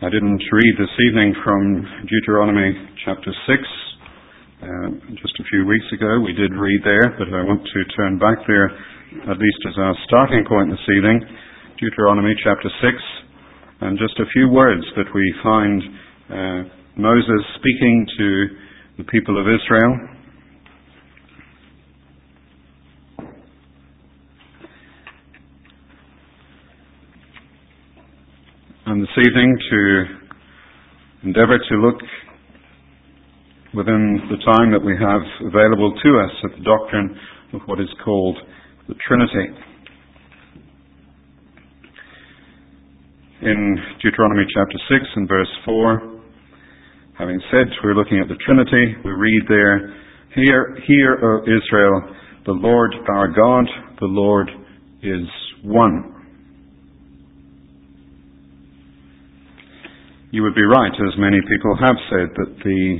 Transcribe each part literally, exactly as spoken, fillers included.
I didn't read this evening from Deuteronomy chapter six. Uh, just a few weeks ago we did read there, but I want to turn back there, at least as our starting point this evening, Deuteronomy chapter six, and just a few words that we find uh, Moses speaking to the people of Israel. And this evening to endeavour to look within the time that we have available to us at the doctrine of what is called the Trinity. In Deuteronomy chapter six and verse four, having said we're looking at the Trinity, we read there, Hear, hear, O Israel, the Lord our God, the Lord is one. You would be right, as many people have said, that the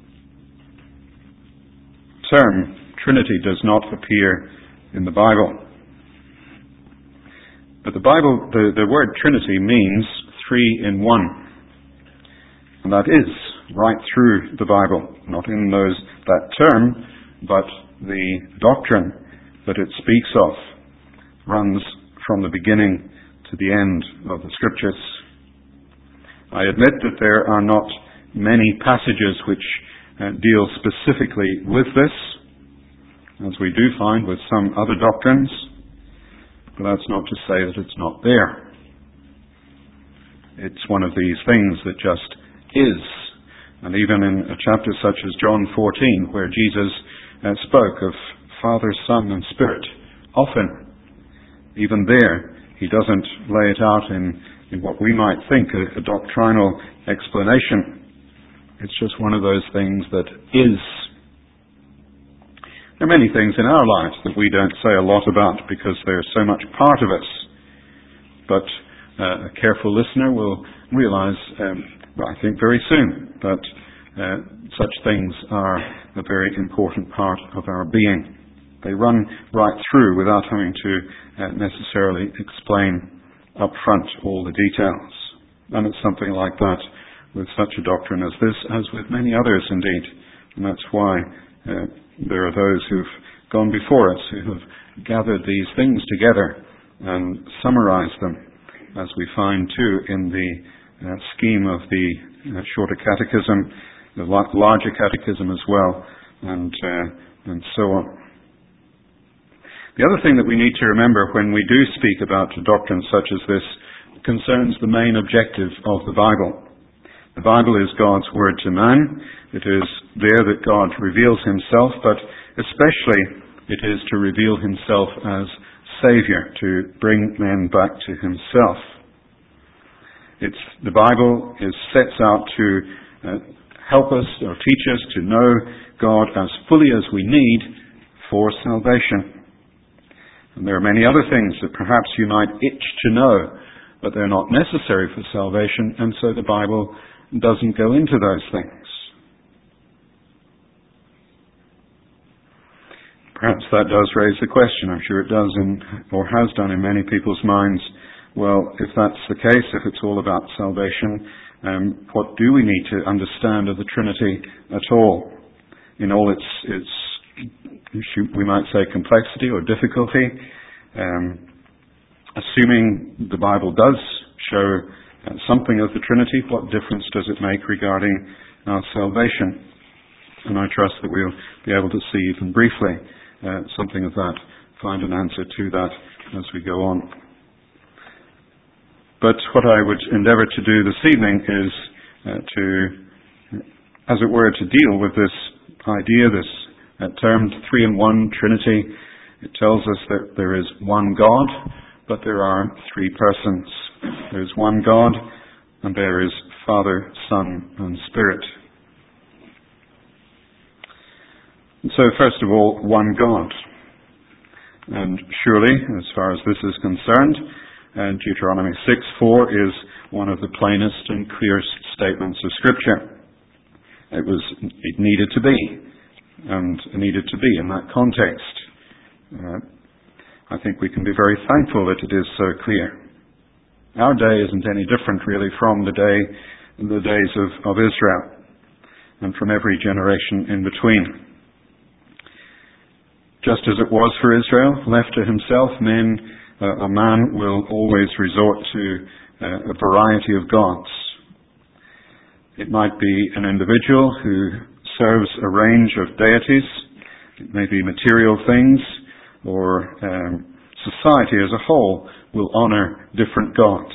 term Trinity does not appear in the Bible. But the Bible, the, the word Trinity means three in one. And that is right through the Bible, not in those that term, but the doctrine that it speaks of runs from the beginning to the end of the Scriptures. I admit that there are not many passages which uh, deal specifically with this, as we do find with some other doctrines, but that's not to say that it's not there. It's one of these things that just is. And even in a chapter such as John fourteen, where Jesus uh, spoke of Father, Son, and Spirit, often, even there, he doesn't lay it out in in what we might think a, a doctrinal explanation. It's just one of those things that is. There are many things in our lives that we don't say a lot about because they're so much part of us. But uh, a careful listener will realize, um, well, I think very soon, that uh, such things are a very important part of our being. They run right through without having to uh, necessarily explain up front all the details. And it's something like that with such a doctrine as this, as with many others indeed. And that's why uh, there are those who've gone before us who have gathered these things together and summarized them, as we find too in the uh, scheme of the uh, shorter catechism, the larger catechism as well, and uh, and so on. The other thing that we need to remember when we do speak about a doctrine such as this concerns the main objective of the Bible. The Bible is God's word to man. It is there that God reveals himself, but especially it is to reveal himself as Saviour, to bring men back to himself. It's, the Bible is sets out to uh, help us or teach us to know God as fully as we need for salvation. And there are many other things that perhaps you might itch to know, but they're not necessary for salvation, and so the Bible doesn't go into those things. Perhaps that does raise the question, I'm sure it does, in, or has done in many people's minds. Well, if that's the case, if it's all about salvation, um, what do we need to understand of the Trinity at all? In all its its we might say complexity or difficulty, um, assuming the Bible does show uh, something of the Trinity, what difference does it make regarding our salvation? And I trust that we'll be able to see even briefly uh, something of that, find an answer to that as we go on. But what I would endeavour to do this evening is uh, to, as it were, to deal with this idea, this Uh, termed three-in-one Trinity. It tells us that there is one God, but there are three persons. There is one God, and there is Father, Son, and Spirit. And so, first of all, one God. And surely, as far as this is concerned, uh, Deuteronomy six four is one of the plainest and clearest statements of Scripture. It was, it needed to be. and needed to be in that context. Uh, I think we can be very thankful that it is so clear. Our day isn't any different really from the day the days of, of Israel, and from every generation in between. Just as it was for Israel, left to himself, men, uh, a man will always resort to uh, a variety of gods. It might be an individual who serves a range of deities. It may be material things, or um, society as a whole will honor different gods.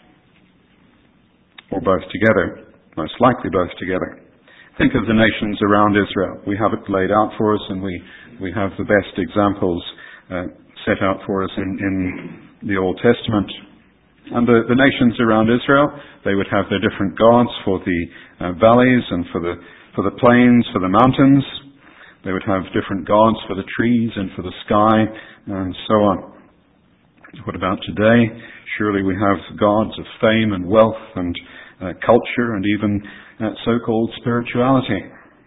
Or both together, most likely both together. Think of the nations around Israel. We have it laid out for us, and we, we have the best examples uh, set out for us in, in the Old Testament. And the, the nations around Israel, they would have their different gods for the uh, valleys and for the for the plains, for the mountains. They would have different gods for the trees and for the sky, and so on. What about today? Surely we have gods of fame and wealth and uh, culture and even uh, so-called spirituality.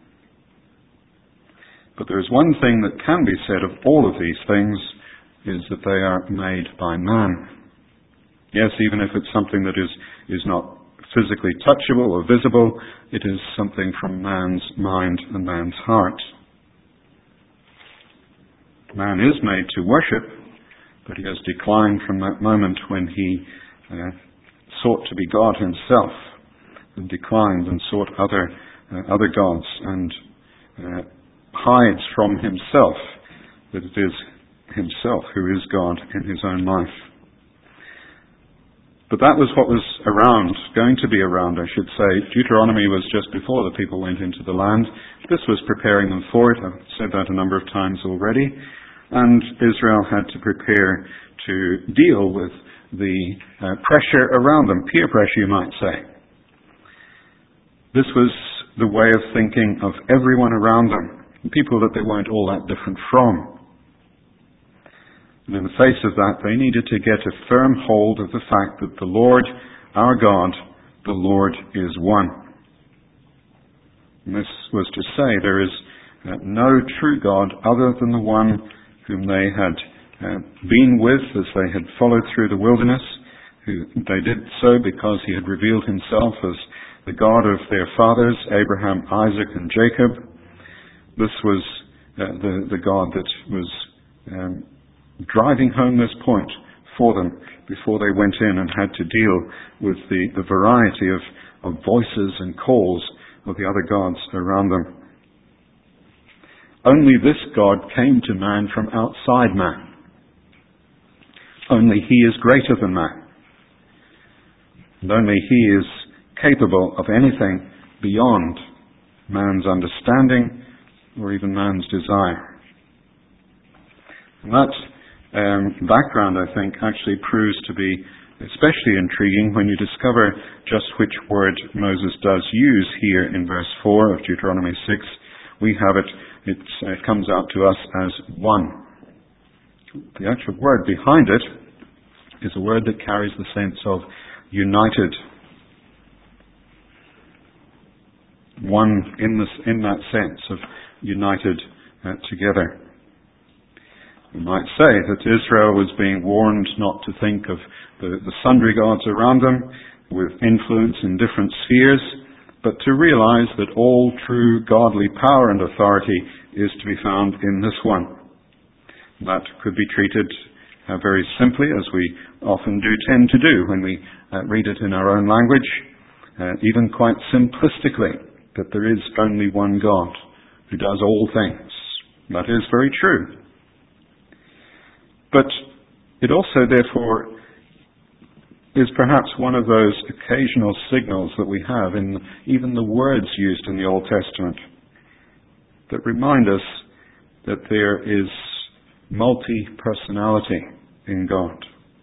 But there is one thing that can be said of all of these things, is that they are made by man. Yes, even if it's something that is, is not physically touchable or visible, it is something from man's mind and man's heart. Man is made to worship, but he has declined from that moment when he uh, sought to be God himself, and declined and sought other uh, other gods, and uh, hides from himself that it is himself who is God in his own life. But that was what was around, going to be around, I should say. Deuteronomy was just before the people went into the land. This was preparing them for it. I've said that a number of times already. And Israel had to prepare to deal with the uh, pressure around them, peer pressure you might say. This was the way of thinking of everyone around them, people that they weren't all that different from. And in the face of that, they needed to get a firm hold of the fact that the Lord, our God, the Lord is one. And this was to say there is uh, no true God other than the one whom they had uh, been with as they had followed through the wilderness. Who they did so because he had revealed himself as the God of their fathers, Abraham, Isaac, and Jacob. This was uh, the, the God that was um, driving home this point for them before they went in and had to deal with the, the variety of, of voices and calls of the other gods around them. Only this God came to man from outside man. Only he is greater than man. And only he is capable of anything beyond man's understanding or even man's desire. And that um, background, I think, actually proves to be especially intriguing when you discover just which word Moses does use here in verse four of Deuteronomy six. We have it, it uh, comes out to us as one. The actual word behind it is a word that carries the sense of united. One in this, in that sense of united uh, together. We might say that Israel was being warned not to think of the, the sundry gods around them with influence in different spheres, but to realize that all true godly power and authority is to be found in this one. That could be treated uh, very simply, as we often do tend to do when we uh, read it in our own language, uh, even quite simplistically, that there is only one God who does all things. That is very true. But it also, therefore, is perhaps one of those occasional signals that we have in even the words used in the Old Testament that remind us that there is multi-personality in God.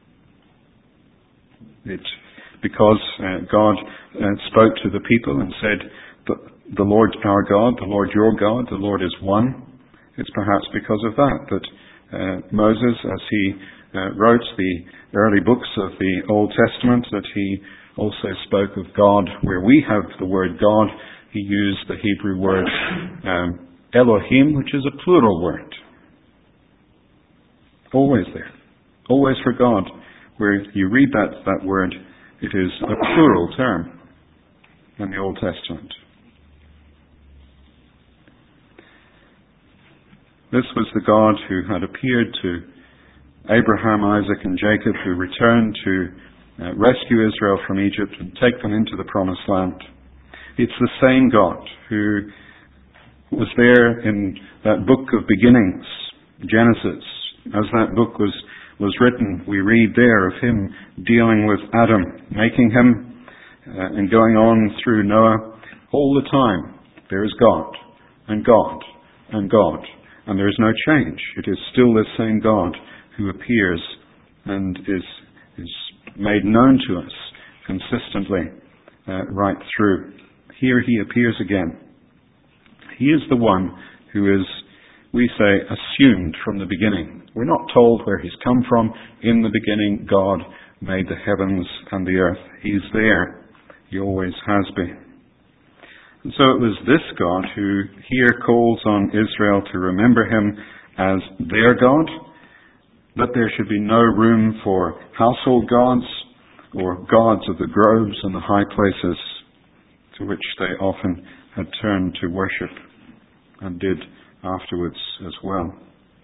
It, because uh, God uh, spoke to the people and said, the, the Lord our God, the Lord your God, the Lord is one. It's perhaps because of that that uh, Moses, as he uh, wrote the early books of the Old Testament, that he also spoke of God. Where we have the word God, he used the Hebrew word um, Elohim, which is a plural word. Always there. Always for God. Where you read that, that word, it is a plural term. in the Old Testament. This was the God who had appeared to Abraham, Isaac, and Jacob, who returned to uh, rescue Israel from Egypt and take them into the Promised Land. It's the same God who was there in that book of beginnings, Genesis. As that book was, was written, we read there of him dealing with Adam, making him, uh, and going on through Noah. All the time, there is God, and God, and God, and there is no change. It is still the same God who appears and is, is made known to us consistently uh, right through. Here he appears again. He is the one who is, we say, assumed from the beginning. We're not told where he's come from. In the beginning, God made the heavens and the earth. He's there. He always has been. And so it was this God who here calls on Israel to remember him as their God, that there should be no room for household gods or gods of the groves and the high places to which they often had turned to worship and did afterwards as well.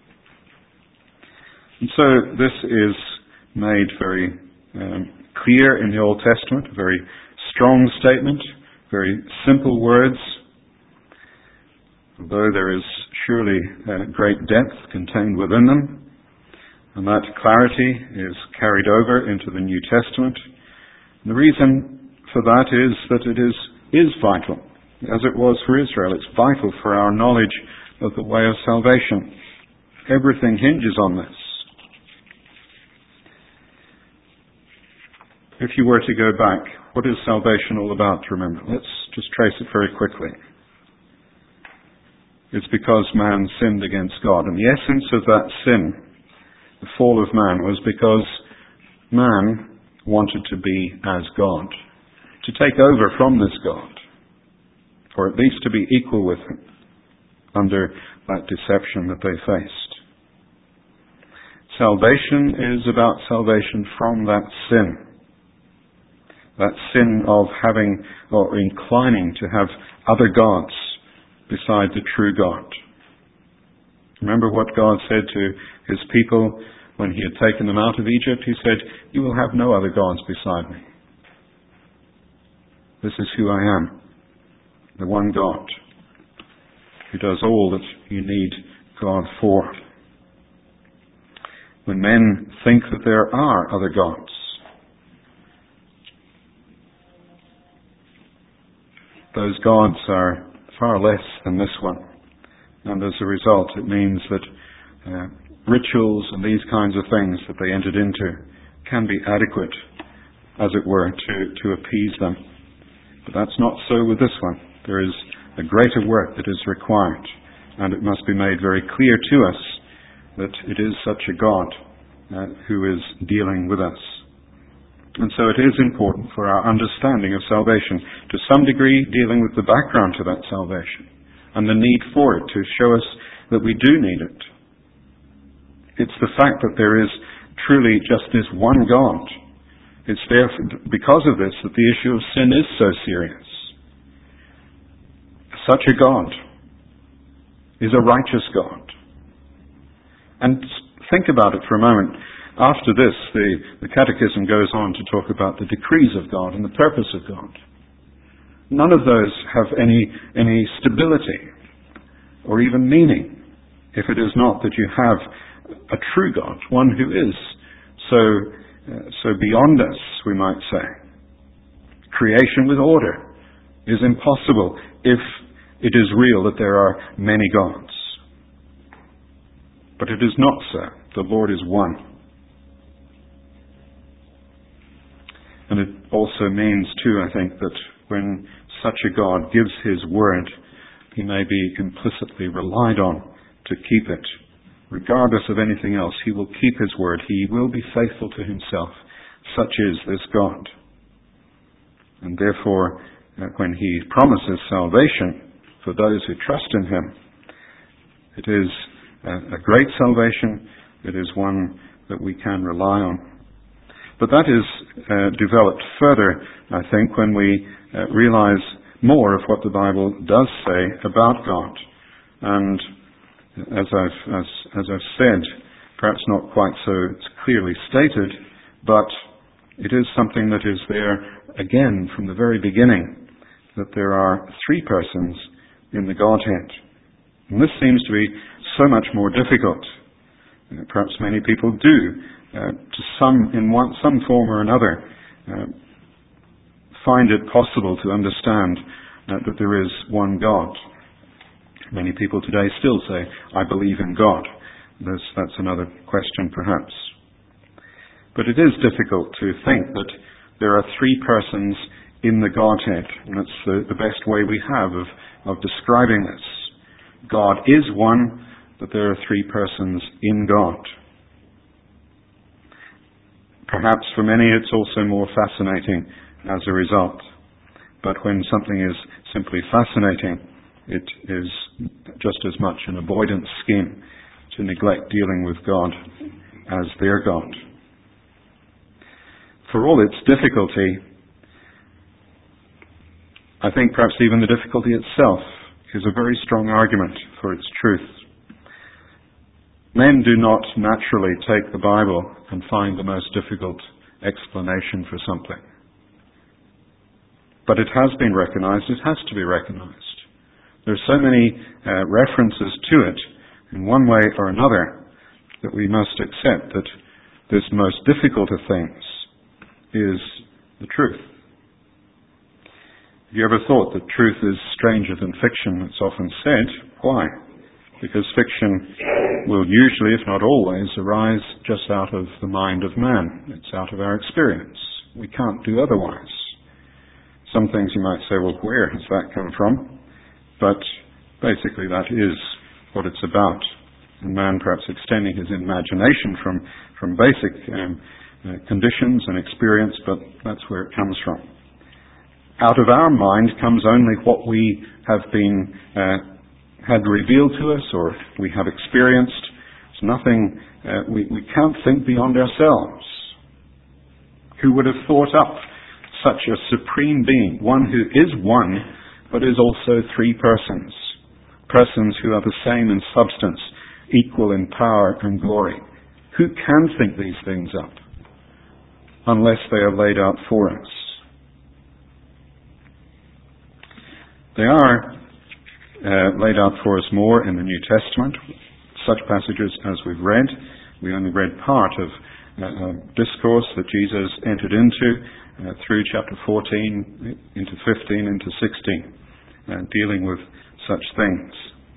And so this is made very um, clear in the Old Testament, a very strong statement, very simple words, although there is surely uh, great depth contained within them. And that clarity is carried over into the New Testament. And the reason for that is that it is, is vital, as it was for Israel. It's vital for our knowledge of the way of salvation. Everything hinges on this. If you were to go back, what is salvation all about, remember? Let's just trace it very quickly. It's because man sinned against God. And the essence of that sin, the fall of man, was because man wanted to be as God, to take over from this God, or at least to be equal with him under that deception that they faced. Salvation is about salvation from that sin, that sin of having or inclining to have other gods beside the true God. Remember what God said to his people when he had taken them out of Egypt? He said, "You will have no other gods beside me. This is who I am, the one God who does all that you need God for." When men think that there are other gods, those gods are far less than this one. And as a result, it means that uh, rituals and these kinds of things that they entered into can be adequate, as it were, to, to appease them. But that's not so with this one. There is a greater work that is required, and it must be made very clear to us that it is such a God uh, who is dealing with us. And so it is important for our understanding of salvation, to some degree dealing with the background to that salvation and the need for it, to show us that we do need it. It's the fact that there is truly just this one God. It's there because of this that the issue of sin is so serious. Such a God is a righteous God. And think about it for a moment. After this, the, the Catechism goes on to talk about the decrees of God and the purpose of God. None of those have any, any stability or even meaning if it is not that you have a true God, one who is so, uh, so beyond us, we might say. Creation with order is impossible if it is real that there are many gods. But it is not so. The Lord is one. And it also means, too, I think, that when such a God gives his word, he may be implicitly relied on to keep it. Regardless of anything else, he will keep his word. He will be faithful to himself. Such is this God. And therefore, when he promises salvation for those who trust in him, it is a great salvation. It is one that we can rely on. But that is uh, developed further, I think, when we uh, realize more of what the Bible does say about God. And as I've, as, as I've said, perhaps not quite so clearly stated, but it is something that is there again from the very beginning, that there are three persons in the Godhead. And this seems to be so much more difficult. Uh, perhaps many people do, uh, to some, in one, some form or another, uh, find it possible to understand uh, that there is one God. Many people today still say, I believe in God. There's, that's another question, perhaps. But it is difficult to think that there are three persons in the Godhead, and that's the, the best way we have of, of describing this. God is one, but there are three persons in God. Perhaps for many it's also more fascinating as a result. But when something is simply fascinating, it is just as much an avoidance scheme to neglect dealing with God as their God. For all its difficulty, I think perhaps even the difficulty itself is a very strong argument for its truth. Men do not naturally take the Bible and find the most difficult explanation for something. But it has been recognized, it has to be recognized. There are so many uh, references to it in one way or another that we must accept that this most difficult of things is the truth. Have you ever thought that truth is stranger than fiction? It's often said. Why? Because fiction will usually, if not always, arise just out of the mind of man. It's out of our experience. We can't do otherwise. Some things you might say, well, where has that come from? But basically that is what it's about. And man perhaps extending his imagination from, from basic um, uh, conditions and experience, but that's where it comes from. Out of our mind comes only what we have been uh, had revealed to us or we have experienced. It's nothing, uh, we, we can't think beyond ourselves. Who would have thought up such a supreme being, one who is one, but is also three persons, persons who are the same in substance, equal in power and glory? Who can think these things up unless they are laid out for us? They are uh, laid out for us more in the New Testament. Such passages as we've read, we only read part of uh, a discourse that Jesus entered into uh, through chapter fourteen, into fifteen, into sixteen, uh, dealing with such things.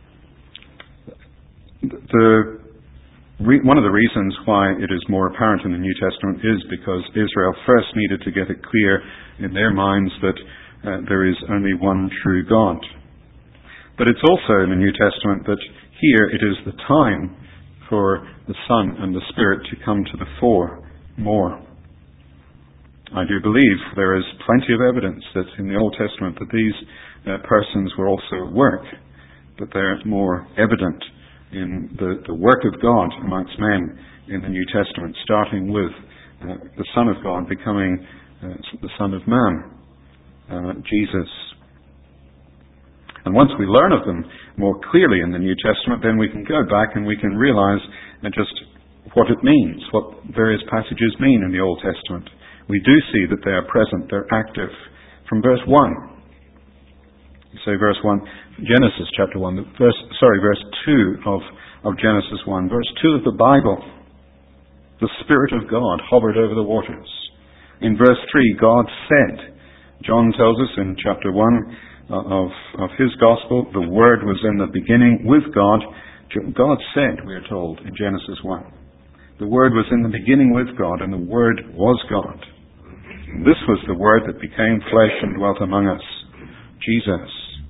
The, re, one of the reasons why it is more apparent in the New Testament is because Israel first needed to get it clear in their minds that uh, there is only one true God. But it's also in the New Testament that here it is the time for the Son and the Spirit to come to the fore more. I do believe there is plenty of evidence that in the Old Testament that these uh, persons were also at work, but they're more evident in the, the work of God amongst men in the New Testament, starting with uh, the Son of God becoming uh, the Son of Man, uh, Jesus. And once we learn of them more clearly in the New Testament, then we can go back and we can realize uh, just what it means, what various passages mean in the Old Testament. We do see that they are present, they're active. From verse one, you say verse one, Genesis chapter one, verse, sorry, verse two of, of Genesis one, verse two of the Bible, the Spirit of God hovered over the waters. In verse three, God said, John tells us in chapter one of, of his Gospel, the Word was in the beginning with God. God said, we are told in Genesis one. The Word was in the beginning with God, and the Word was God. This was the Word that became flesh and dwelt among us, Jesus.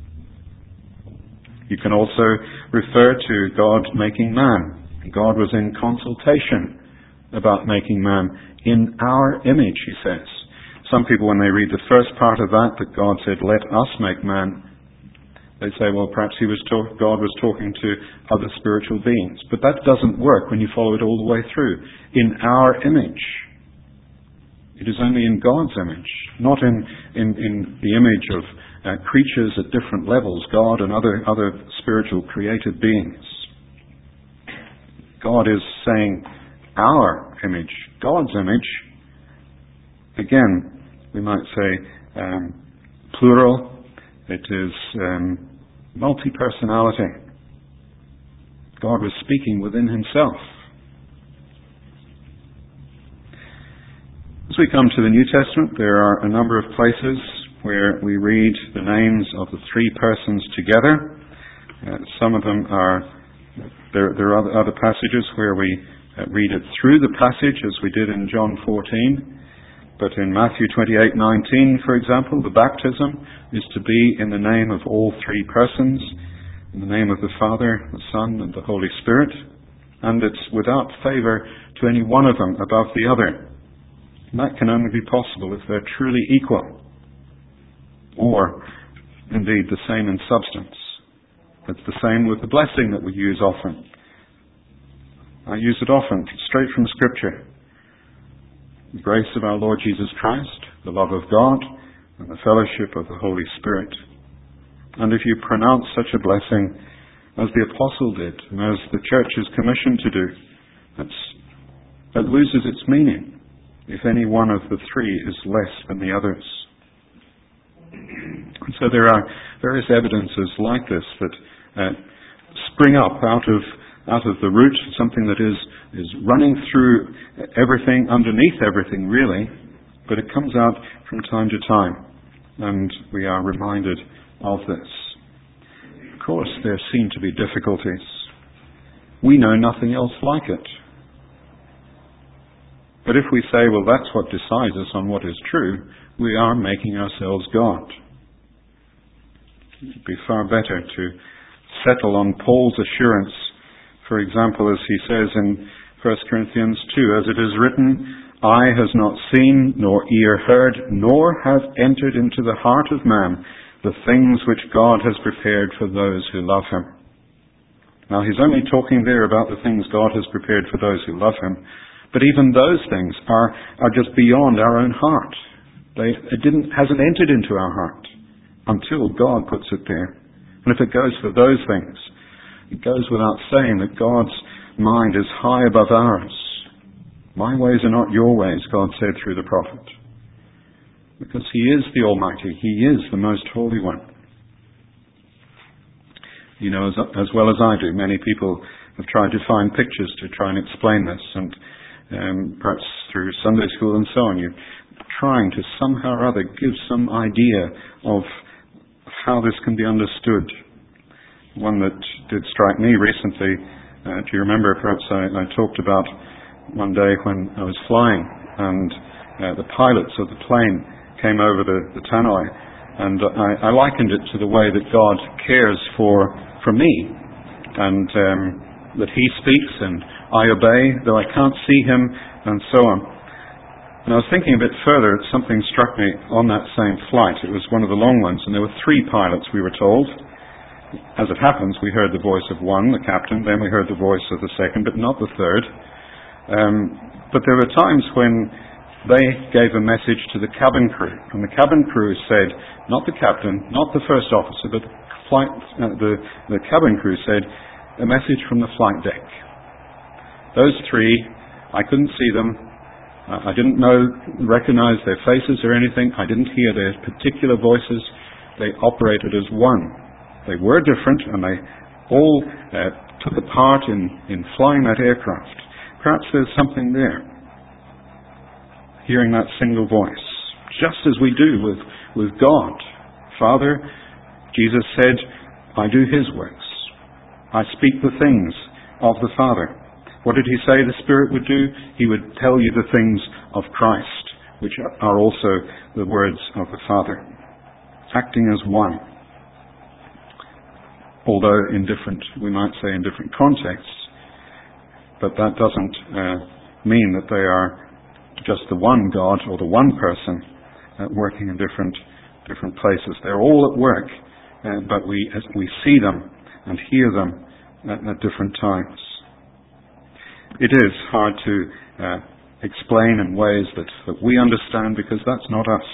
You can also refer to God making man. God was in consultation about making man in our image, he says. Some people, when they read the first part of that, that God said, let us make man, they say, well, perhaps he was talk- God was talking to other spiritual beings. But that doesn't work when you follow it all the way through. In our image. It is only in God's image, not in, in, in the image of uh, creatures at different levels, God and other, other spiritual created beings. God is saying our image, God's image. Again, we might say um, plural. It is um, multi-personality. God was speaking within himself. As we come to the New Testament, there are a number of places where we read the names of the three persons together. Uh, some of them are, there, there are other, other passages where we uh, read it through the passage, as we did in John fourteen. But in Matthew twenty-eight nineteen, for example, the baptism is to be in the name of all three persons, in the name of the Father, the Son, and the Holy Spirit. And it's without favour to any one of them above the other. And that can only be possible if they're truly equal, or indeed the same in substance. It's the same with the blessing that we use often. I use it often, straight from Scripture. The grace of our Lord Jesus Christ, the love of God, and the fellowship of the Holy Spirit. And if you pronounce such a blessing as the Apostle did, and as the Church is commissioned to do, that's, that loses its meaning if any one of the three is less than the others. And so there are various evidences like this that uh, spring up out of out of the root, something that is is running through everything, underneath everything really, but it comes out from time to time, and we are reminded of this. Of course, there seem to be difficulties. We know nothing else like it. But if we say, well, that's what decides us on what is true, we are making ourselves God. It would be far better to settle on Paul's assurance, for example, as he says in First Corinthians two, as it is written, eye has not seen, nor ear heard, nor have entered into the heart of man the things which God has prepared for those who love him. Now, he's only talking there about the things God has prepared for those who love him, but even those things are, are just beyond our own heart. They, it didn't, hasn't entered into our heart until God puts it there. And if it goes for those things, it goes without saying that God's mind is high above ours. My ways are not your ways, God said through the prophet. Because he is the Almighty. He is the Most Holy One. You know, as, as well as I do, many people have tried to find pictures to try and explain this, and um, perhaps through Sunday school and so on, you're trying to somehow or other give some idea of how this can be understood. One that did strike me recently, uh, do you remember, perhaps I, I talked about one day when I was flying, and uh, the pilots of the plane came over the, the tannoy, and I, I likened it to the way that God cares for, for me, and um, that he speaks and I obey, though I can't see him, and so on. And I was thinking a bit further, something struck me on that same flight. It was one of the long ones, and there were three pilots, we were told. As it happens, we heard the voice of one, the captain, then we heard the voice of the second, but not the third. Um, but there were times when they gave a message to the cabin crew, and the cabin crew said, not the captain, not the first officer, but the, flight, uh, the, the cabin crew said, a message from the flight deck. Those three, I couldn't see them. Uh, I didn't know, recognize their faces or anything. I didn't hear their particular voices. They operated as one. They were different, and they all uh, took a part in, in flying that aircraft. Perhaps there's something there. Hearing that single voice, just as we do with, with God. Father, Jesus said, I do his works. I speak the things of the Father. What did he say the Spirit would do? He would tell you the things of Christ, which are also the words of the Father. Acting as one. Although in different, we might say in different contexts, but that doesn't uh, mean that they are just the one God or the one person uh, working in different different places. They're all at work, uh, but we as we see them and hear them at, at different times. It is hard to uh, explain in ways that, that we understand, because that's not us.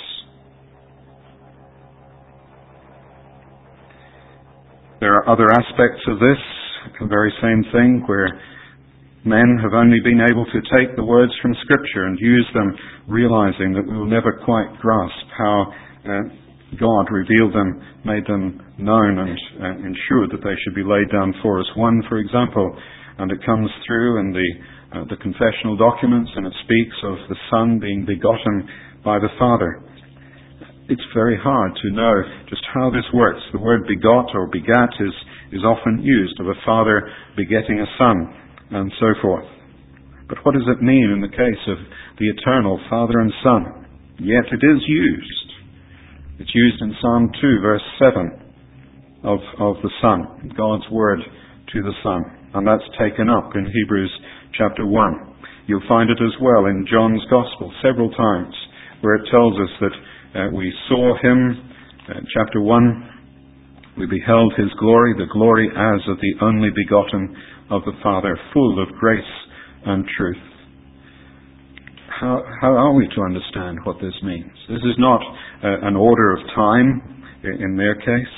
There are other aspects of this, the very same thing, where men have only been able to take the words from Scripture and use them, realizing that we will never quite grasp how uh, God revealed them, made them known, and uh, ensured that they should be laid down for us. One, for example, and it comes through in the uh, the confessional documents, and it speaks of the Son being begotten by the Father. It's very hard to know just how this works. The word begot or begat is, is often used of a father begetting a son, and so forth. But what does it mean in the case of the eternal Father and Son? Yet it is used. It's used in Psalm two, verse seven, of, of the Son, God's word to the Son. And that's taken up in Hebrews chapter one. You'll find it as well in John's Gospel several times, where it tells us that uh, we saw him, uh, chapter one, we beheld his glory, the glory as of the only begotten of the Father, full of grace and truth. How, how are we to understand what this means? This is not uh, an order of time in their case.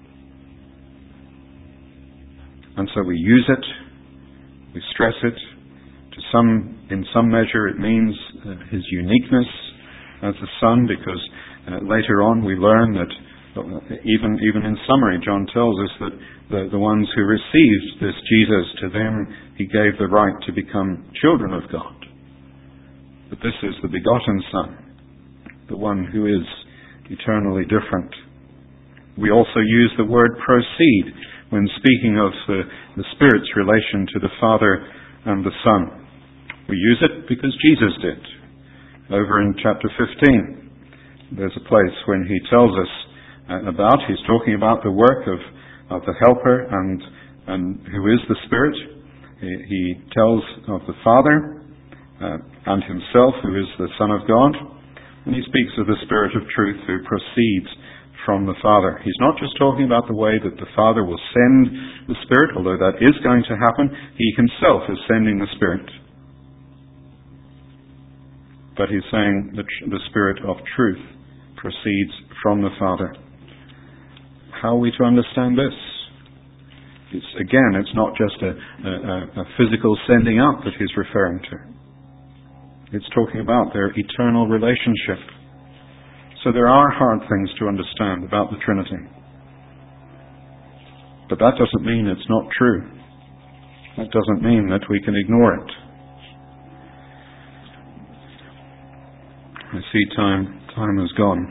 And so we use it, we stress it. To some, in some measure, it means uh, his uniqueness as the Son, because uh, later on we learn that uh, even even in summary, John tells us that the, the ones who received this Jesus, to them he gave the right to become children of God. But this is the begotten Son, the one who is eternally different. We also use the word proceed when speaking of the, the Spirit's relation to the Father and the Son. We use it because Jesus did. Over in chapter fifteen, there's a place when he tells us uh, about, he's talking about the work of, of the Helper and, and who is the Spirit. He, he tells of the Father uh, and himself, who is the Son of God. And he speaks of the Spirit of truth who proceeds from the Father. He's not just talking about the way that the Father will send the Spirit, although that is going to happen. He himself is sending the Spirit. But he's saying that the Spirit of truth proceeds from the Father. How are we to understand this? It's, again, it's not just a, a, a physical sending up that he's referring to. It's talking about their eternal relationship. So there are hard things to understand about the Trinity. But that doesn't mean it's not true. That doesn't mean that we can ignore it. I see time, time has gone.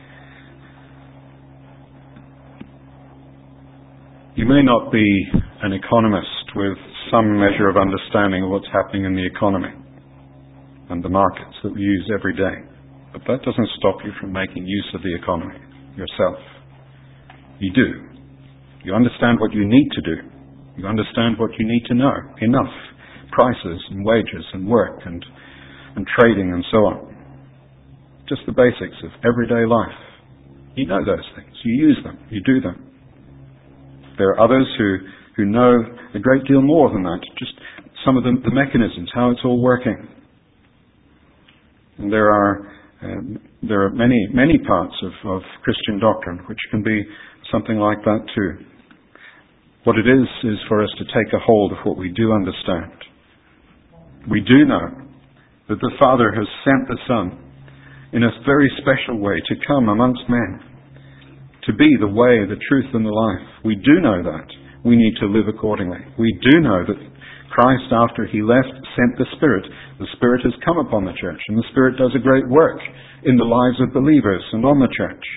You may not be an economist with some measure of understanding of what's happening in the economy and the markets that we use every day. But that doesn't stop you from making use of the economy yourself. You do. You understand what you need to do. You understand what you need to know. Enough. Prices and wages and work and, and trading and so on. Just the basics of everyday life. You know those things. You use them. You do them. There are others who, who know a great deal more than that. Just some of the, the mechanisms, how it's all working. And there are um, there are many, many parts of, of Christian doctrine which can be something like that too. What it is, is for us to take a hold of what we do understand. We do know that the Father has sent the Son in a very special way to come amongst men, to be the way, the truth, and the life. We do know that. We need to live accordingly. We do know that Christ, after he left, sent the Spirit. The Spirit has come upon the church, and the Spirit does a great work in the lives of believers and on the church.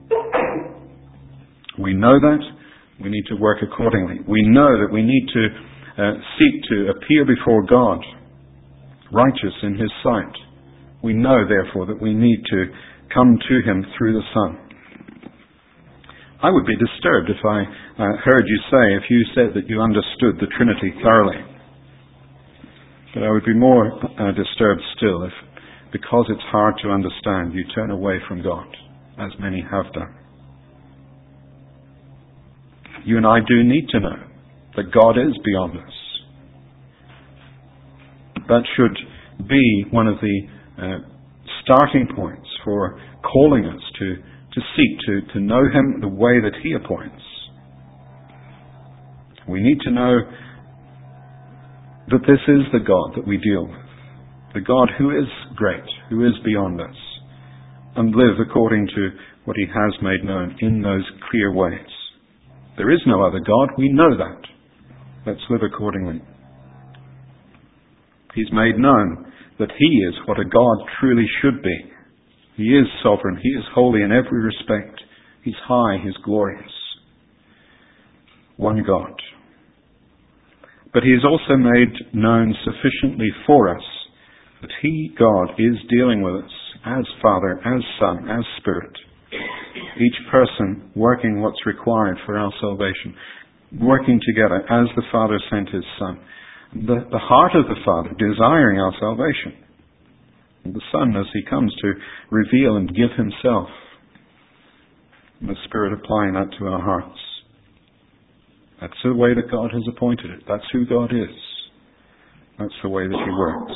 We know that. We need to work accordingly. We know that we need to uh, seek to appear before God, righteous in his sight. We know, therefore, that we need to come to him through the Son. I would be disturbed if I uh, heard you say, if you said that you understood the Trinity thoroughly. But I would be more uh, disturbed still if, because it's hard to understand, you turn away from God, as many have done. You and I do need to know that God is beyond us. That should be one of the uh, starting points for calling us to, to seek to, to know Him the way that He appoints. We need to know that this is the God that we deal with, the God who is great, who is beyond us, and live according to what He has made known in those clear ways. There is no other God, we know that. Let's live accordingly. He's made known that He is what a God truly should be. He is sovereign, He is holy in every respect. He's high, He's glorious. One God. But He is also made known sufficiently for us that He, God, is dealing with us as Father, as Son, as Spirit. Each person working what's required for our salvation, working together as the Father sent His Son. The, the heart of the Father desiring our salvation. And the Son as He comes to reveal and give Himself. And the Spirit applying that to our hearts. That's the way that God has appointed it. That's who God is. That's the way that He works.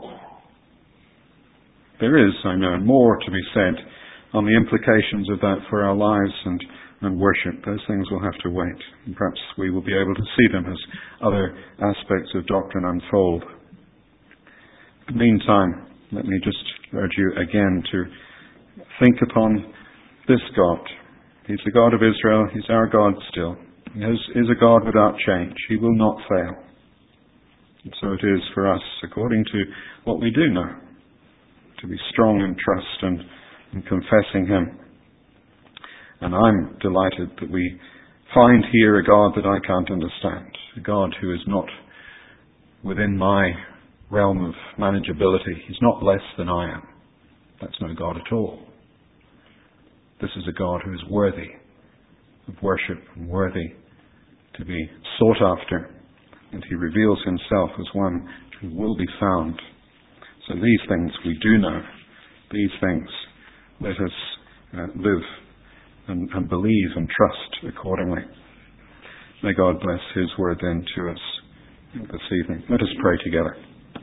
There is, I know, more to be said on the implications of that for our lives and, and worship. Those things will have to wait. And perhaps we will be able to see them as other aspects of doctrine unfold. In the meantime, let me just urge you again to think upon this God. He's the God of Israel. He's our God still. He is, is a God without change. He will not fail. And so it is for us, according to what we do know, to be strong in trust and, and confessing Him. And I'm delighted that we find here a God that I can't understand, a God who is not within my realm of manageability. He's not less than I am. That's no God at all. This is a God who is worthy of worship and worthy to be sought after, and He reveals Himself as one who will be found. So these things we do know. These things let us uh, live and, and believe and trust accordingly. May God bless His word then to us this evening. Let us pray together.